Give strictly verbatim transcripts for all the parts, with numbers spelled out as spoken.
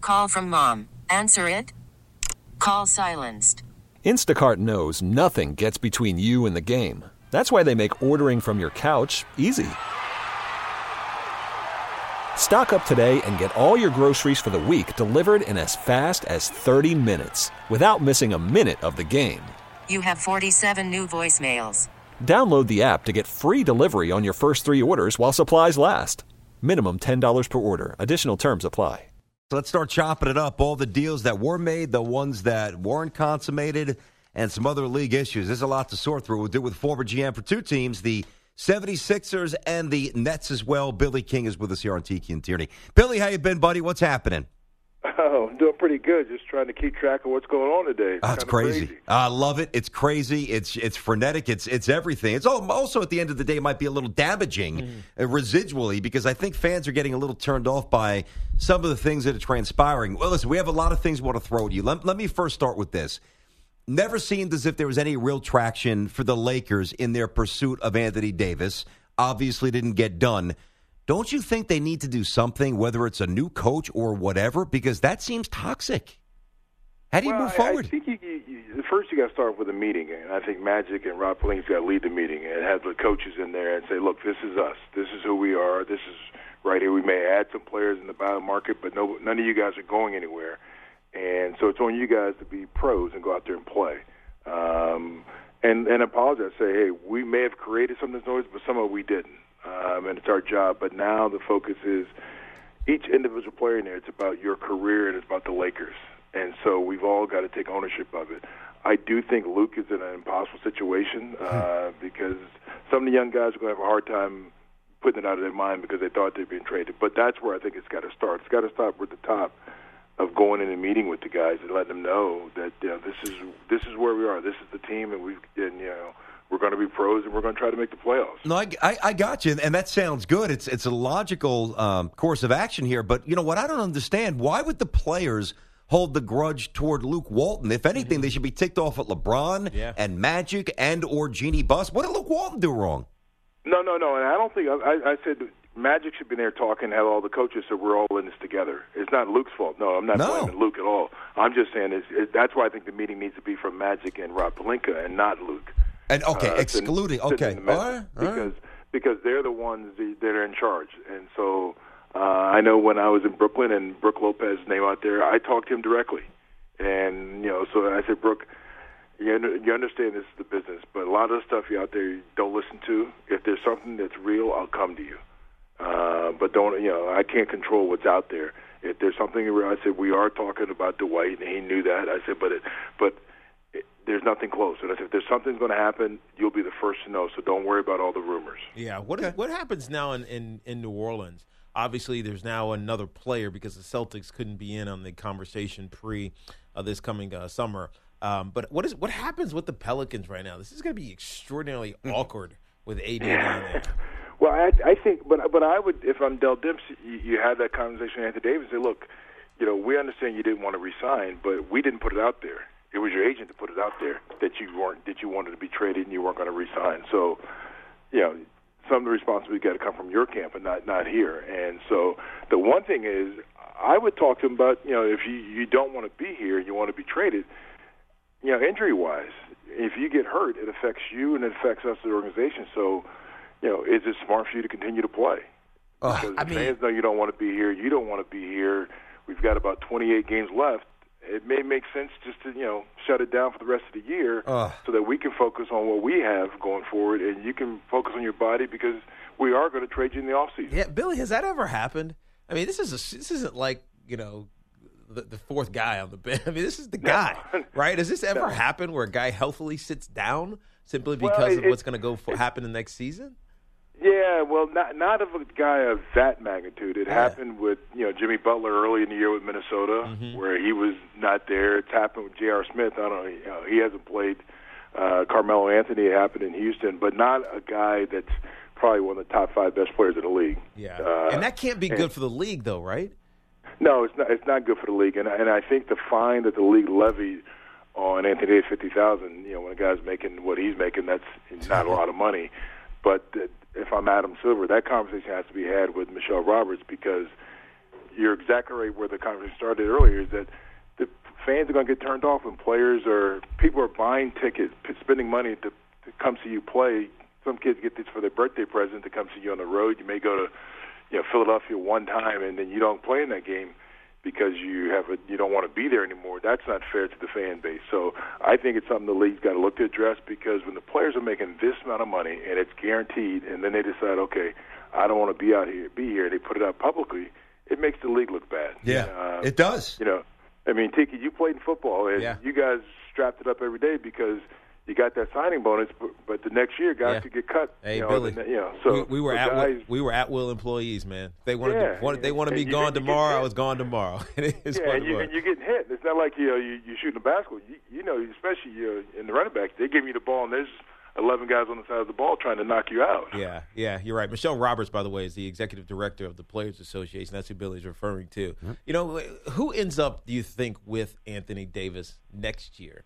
Call from mom. Answer it. Call silenced. Instacart knows nothing gets between you and the game. That's why they make ordering from your couch easy. Stock up today and get all your groceries for the week delivered in as fast as thirty minutes without missing a minute of the game. You have forty-seven new voicemails. Download the app to get free delivery on your first three orders while supplies last. Minimum ten dollars per order. Additional terms apply. So let's start chopping it up. All the deals that were made, the ones that weren't consummated, and some other league issues. There's a lot to sort through. We'll do it with former G M for two teams, the seventy-sixers and the Nets as well. Billy King is with us here on Tiki and Tierney. Billy, how you been, buddy? What's happening? Oh, I'm doing pretty good. Just trying to keep track of what's going on today. It's oh, it's crazy. crazy. I love it. It's crazy. It's it's frenetic. It's it's everything. It's also, at the end of the day, might be a little damaging mm. uh, residually, because I think fans are getting a little turned off by some of the things that are transpiring. Well, listen, we have a lot of things we want to throw at you. Let, let me first start with this. Never seemed as if there was any real traction for the Lakers in their pursuit of Anthony Davis. Obviously didn't get done. Don't you think they need to do something, whether it's a new coach or whatever, because that seems toxic? How do you well, move forward? I, I think you, you, you, first you got to start with a meeting, and I think Magic and Rob Pelinka's got to lead the meeting and have the coaches in there and say, look, this is us. This is who we are. This is right here. We may add some players in the buyout market, but no, none of you guys are going anywhere. And so it's on you guys to be pros and go out there and play. Um, and, and apologize. Say, hey, we may have created some of this noise, but some of it we didn't. Um, and it's our job. But now the focus is each individual player in there. It's about your career and it's about the Lakers. And so we've all got to take ownership of it. I do think Luke is in an impossible situation uh, because some of the young guys are going to have a hard time putting it out of their mind because they thought they'd been traded. But that's where I think it's got to start. It's got to start with the top of going in and meeting with the guys and letting them know that you know, this is this is where we are. This is the team, and we've and you know. We're going to be pros, and we're going to try to make the playoffs. No, I, I, I got you, and that sounds good. It's it's a logical um, course of action here. But you know what? I don't understand. Why would the players hold the grudge toward Luke Walton? If anything, mm-hmm. they should be ticked off at LeBron yeah. and Magic and or Jeannie Buss. What did Luke Walton do wrong? No, no, no. And I don't think I, I said Magic should be there talking, have all the coaches, so we're all in this together. It's not Luke's fault. No, I'm not no. blaming Luke at all. I'm just saying it's, it, that's why I think the meeting needs to be from Magic and Rob Pelinka and not Luke. And okay, uh, excluding okay, all right, all because right. because they're the ones that are in charge, and so uh, I know when I was in Brooklyn and Brooke Lopez's name out there, I talked to him directly, and you know, so I said, Brooke, you, you understand this is the business, but a lot of the stuff you out there you don't listen to. If there's something that's real, I'll come to you, uh, but don't you know? I can't control what's out there. If there's something real, I said we are talking about Dwight, and he knew that. I said, but it, but. There's nothing close. And if there's something going to happen, you'll be the first to know. So don't worry about all the rumors. Yeah. What okay. what happens now in, in, in New Orleans? Obviously, there's now another player because the Celtics couldn't be in on the conversation pre uh, this coming uh, summer. Um, but what is what happens with the Pelicans right now? This is going to be extraordinarily awkward with A D down there. Well, I, I think, but but I would, if I'm Del Dempsey, you, you have that conversation with Anthony Davis and say, look, you know, we understand you didn't want to resign, but we didn't put it out there. It was your agent that put it out there that you weren't that you wanted to be traded and you weren't going to resign. So, you know, some of the responsibility got to come from your camp and not not here. And so, the one thing is, I would talk to him about, you know, if you you don't want to be here and you want to be traded, you know, injury wise, if you get hurt, it affects you and it affects us as an organization. So, you know, is it smart for you to continue to play? Because uh, the mean, fans know you don't want to be here. You don't want to be here. We've got about twenty-eight games left. It may make sense just to, you know, shut it down for the rest of the year uh, so that we can focus on what we have going forward and you can focus on your body because we are going to trade you in the offseason. Yeah, Billy, has that ever happened? I mean, this is a, this isn't like, you know, the, the fourth guy on the bench. I mean, this is the guy, no. right? Has this ever no. happened where a guy healthily sits down simply because well, it, of what's going to go for, happen in the next season? Yeah, well, not not of a guy of that magnitude. It yeah. happened with, you know, Jimmy Butler early in the year with Minnesota, mm-hmm. where he was not there. It's happened with J R. Smith. I don't know. You know, he hasn't played. Uh, Carmelo Anthony, it happened in Houston, but not a guy that's probably one of the top five best players in the league. Yeah, uh, and that can't be and, good for the league, though, right? No, it's not. It's not good for the league, and and I think the fine that the league levied on Anthony Davis, fifty thousand. You know, when a guy's making what he's making, that's not a lot of money. But uh, if I'm Adam Silver, that conversation has to be had with Michelle Roberts because you're exactly right where the conversation started earlier, is that the fans are going to get turned off when players are, people are buying tickets, spending money to, to come see you play. Some kids get this for their birthday present to come see you on the road. You may go to, you know, Philadelphia one time and then you don't play in that game because you have a, you don't want to be there anymore. That's not fair to the fan base. So I think it's something the league's got to look to address, because when the players are making this amount of money and it's guaranteed, and then they decide, okay, I don't want to be out here, be here, they put it out publicly, it makes the league look bad. Yeah, uh, it does. You know, I mean, Tiki, you played in football, and yeah. you guys strapped it up every day because you got that signing bonus, but, but the next year guys Yeah. could get cut. Hey, you know, Billy, and, you know, so we, we were so at guys, will, we were at will employees, man. They wanted Yeah, to, wanted, they wanted and me you- gone and you get tomorrow. I hit. was gone tomorrow. It is yeah, what and, it you, was. and you're getting hit. It's not like you know you you shooting a basketball. You, you know, especially you know, in the running back, they give you the ball and there's eleven guys on the side of the ball trying to knock you out. Yeah, yeah, you're right. Michelle Roberts, by the way, is the executive director of the Players Association. That's who Billy's referring to. Mm-hmm. You know, who ends up, do you think, with Anthony Davis next year?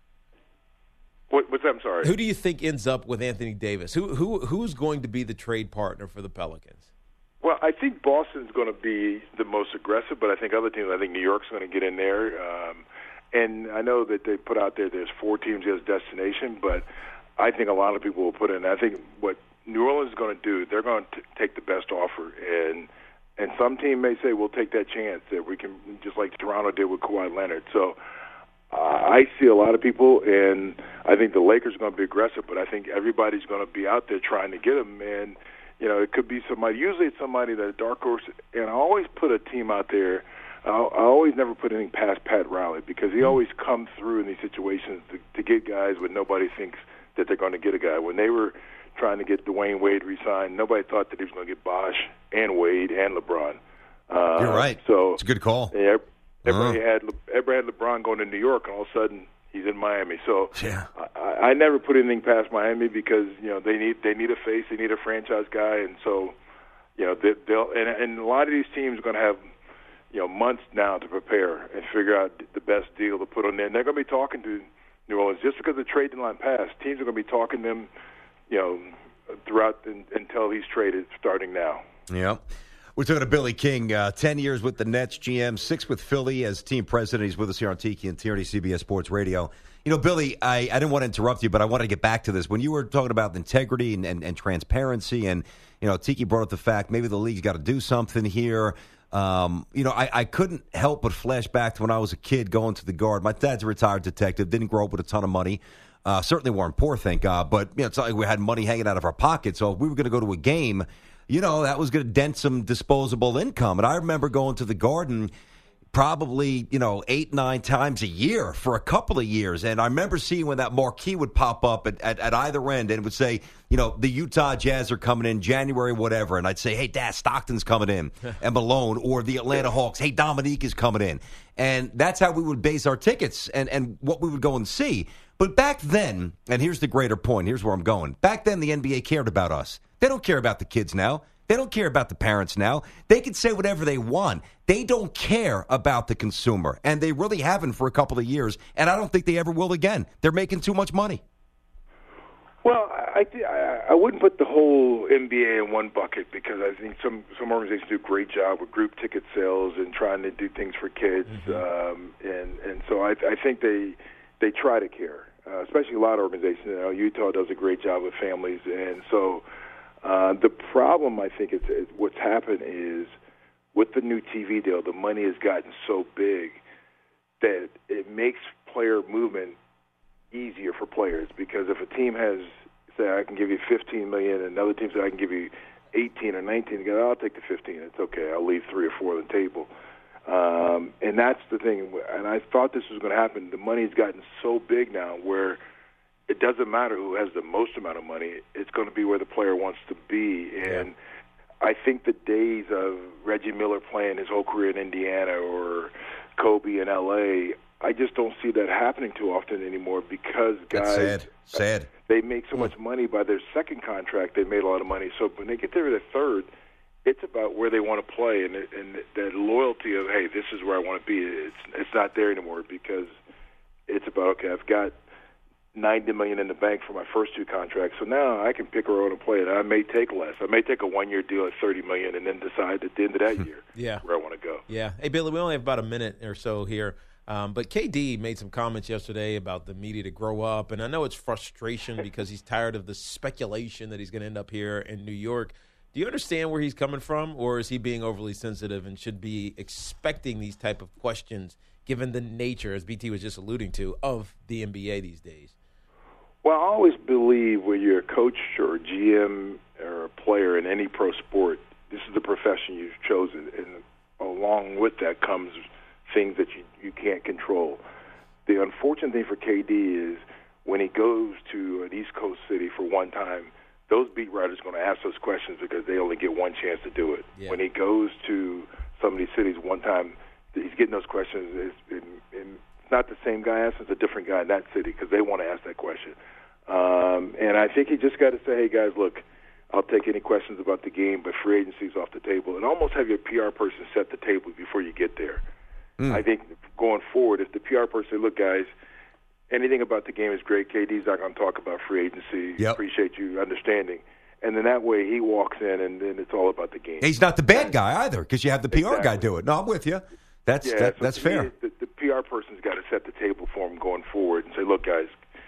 What, what's that? I'm sorry. Who do you think ends up with Anthony Davis? Who who who's going to be the trade partner for the Pelicans? Well, I think Boston's going to be the most aggressive, but I think other teams, I think New York's going to get in there. Um, and I know that they put out there there's four teams as destination, but I think a lot of people will put in. I think what New Orleans is going to do, they're going to take the best offer, and and some team may say we'll take that chance that we can, just like Toronto did with Kawhi Leonard. So uh, I see a lot of people, and I think the Lakers are going to be aggressive, but I think everybody's going to be out there trying to get them. And you know, it could be somebody. Usually, it's somebody that a dark horse. And I always put a team out there. I, I always never put anything past Pat Riley, because he always comes through in these situations to, to get guys when nobody thinks that they're going to get a guy. When they were trying to get Dwayne Wade re-signed, nobody thought that he was going to get Bosh and Wade and LeBron. Uh, You're right. So it's a good call. Yeah, everybody uh-huh. had everybody had LeBron going to New York, and all of a sudden he's in Miami. So yeah. I, I never put anything past Miami, because you know they need they need a face, they need a franchise guy, and so you know they, they'll and, and a lot of these teams are going to have you know months now to prepare and figure out the best deal to put on there. And they're going to be talking to New Orleans just because the trade deadline passed. Teams are going to be talking to them, you know, throughout in, until he's traded, starting now. Yeah. We're talking to Billy King, uh, ten years with the Nets, G M, six with Philly as team president. He's with us here on Tiki and Tierney, C B S Sports Radio. You know, Billy, I, I didn't want to interrupt you, but I wanted to get back to this. When you were talking about integrity and, and, and transparency, and, you know, Tiki brought up the fact maybe the league's got to do something here. Um, you know, I, I couldn't help but flash back to when I was a kid going to the Guard. My dad's a retired detective, didn't grow up with a ton of money. Uh, certainly weren't poor, thank God, but you know, it's not like we had money hanging out of our pockets. So if we were going to go to a game, you know, that was going to dent some disposable income. And I remember going to the Garden probably, you know, eight, nine times a year for a couple of years. And I remember seeing when that marquee would pop up at, at, at either end, and it would say, you know, the Utah Jazz are coming in January, whatever. And I'd say, hey, Dad, Stockton's coming in, and Malone, or the Atlanta Hawks, hey, Dominique is coming in. And that's how we would base our tickets and, and what we would go and see. But back then, and here's the greater point, here's where I'm going. Back then, the N B A cared about us. They don't care about the kids now. They don't care about the parents now. They can say whatever they want. They don't care about the consumer, and they really haven't for a couple of years, and I don't think they ever will again. They're making too much money. Well, I, th- I wouldn't put the whole N B A in one bucket, because I think some, some organizations do a great job with group ticket sales and trying to do things for kids, mm-hmm. um, and and so I, I think they they try to care, uh, especially a lot of organizations. You know, Utah does a great job with families, and so uh, the problem I think is, is what's happened is with the new T V deal, the money has gotten so big that it makes player movement easier for players, because if a team has, say, I can give you fifteen million dollars, and another team says I can give you eighteen or nineteen, you go, I'll take the fifteen. It's okay. I'll leave three or four on the table. Um, and that's the thing. And I thought this was going to happen. The money's gotten so big now where it doesn't matter who has the most amount of money. It's going to be where the player wants to be. And yeah. I think the days of Reggie Miller playing his whole career in Indiana or Kobe in L A, I just don't see that happening too often anymore, because guys, That's sad. Sad. They make so much money by their second contract. They made a lot of money. So when they get there to the third, it's about where they want to play, and and that loyalty of, hey, this is where I want to be. It's it's not there anymore, because it's about, okay, I've got ninety million dollars in the bank for my first two contracts. So now I can pick or own a player. I may take less. I may take a one-year deal at thirty million dollars and then decide at the end of that year yeah. where I want to go. Yeah. Hey, Billy, we only have about a minute or so here. Um, but K D made some comments yesterday about the media to grow up, and I know it's frustration because he's tired of the speculation that he's going to end up here in New York. Do you understand where he's coming from, or is he being overly sensitive and should be expecting these type of questions given the nature, as B T was just alluding to, of the N B A these days? Well, I always believe when you're a coach or a G M or a player in any pro sport, this is the profession you've chosen, and along with that comes things that you, you can't control. The unfortunate thing for K D is when he goes to an East Coast city for one time, those beat writers are going to ask those questions because they only get one chance to do it. Yeah. When he goes to some of these cities one time, he's getting those questions. It's, it, it's not the same guy asking, it's a different guy in that city because they want to ask that question. Um, and I think he just got to say, hey, guys, look, I'll take any questions about the game, but free agency is off the table. And almost have your P R person set the table before you get there. Mm. I think going forward, if the P R person say, look, guys, anything about the game is great. K D's not going to talk about free agency. Yep. Appreciate you understanding. And then that way he walks in, and then it's all about the game. He's not the bad guy either because you have the P R exactly. guy do it. No, I'm with you. That's yeah, that, so that's me, fair. The, the P R person's got to set the table for him going forward and say, look, guys,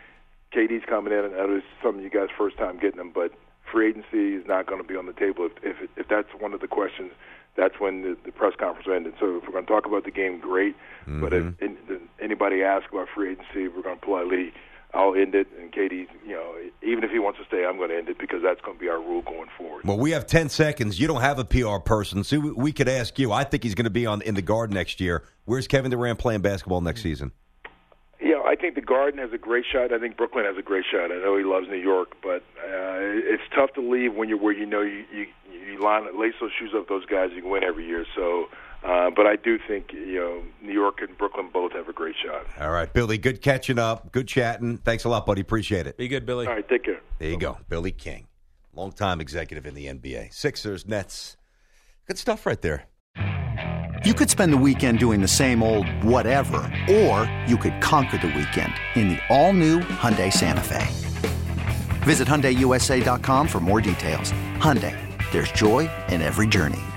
K D's coming in, and I know it's some of you guys' first time getting him, but free agency is not going to be on the table. If if, if that's one of the questions, that's when the, the press conference ended. So if we're going to talk about the game, great. Mm-hmm. But if in, anybody asks about free agency, we're going to politely, I'll end it. And K D, you know, even if he wants to stay, I'm going to end it because that's going to be our rule going forward. Well, we have ten seconds. You don't have a P R person, so we could ask you. I think he's going to be on in the Garden next year. Where's Kevin Durant playing basketball next season? Yeah, I think the Garden has a great shot. I think Brooklyn has a great shot. I know he loves New York, but uh, it's tough to leave when you're where you know you you, you line lace those shoes up those guys. You can win every year. So, uh, but I do think you know New York and Brooklyn both have a great shot. All right, Billy. Good catching up. Good chatting. Thanks a lot, buddy. Appreciate it. Be good, Billy. All right, take care. There you go, Billy King, longtime executive in the N B A. Sixers, Nets. Good stuff right there. You could spend the weekend doing the same old whatever, or you could conquer the weekend in the all-new Hyundai Santa Fe. Visit Hyundai U S A dot com for more details. Hyundai, there's joy in every journey.